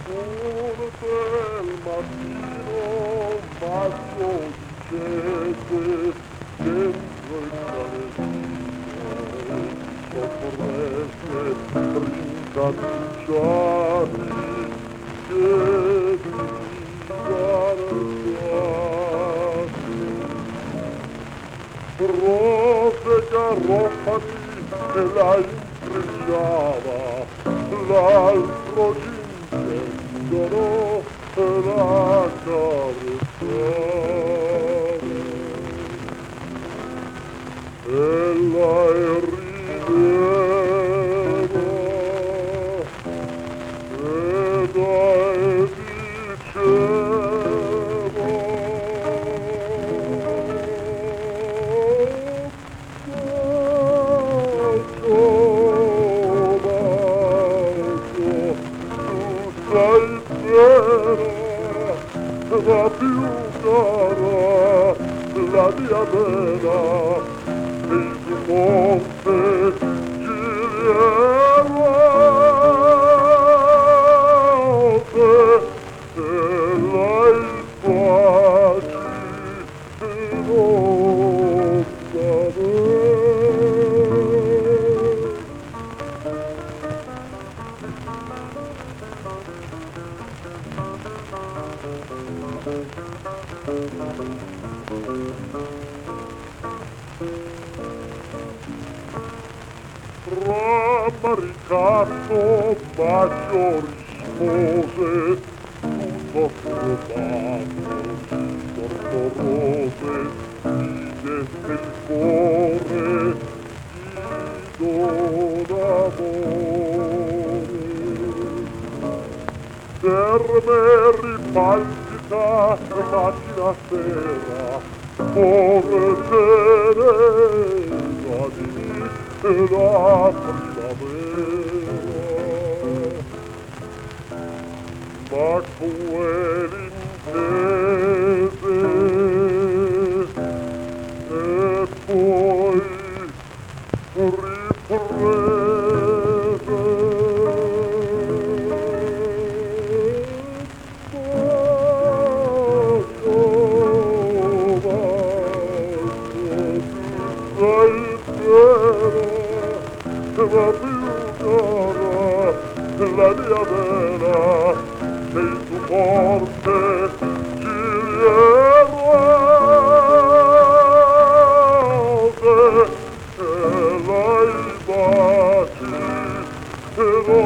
Forte il mattino bacio dicete dentro il canestino sopporreste rincantucciare che vi garantiate. Rose garofani e la intrecciava, l'altro gincendolo la carezzava. E la rideva, e dai diceva, la più cara, la mia bella, e il monte Giglierote, e lei facilona me. Rammaricato bacio rispose, tutto provato, storto rose, mi dette il cuore, ti do d'amore. Per me ripalpita mattina sera, porgeremo di la primavera. Ma quelle intese e poi riprese. La più cara, la mia bella, sei tu forte, Giglierote, e lei baci, e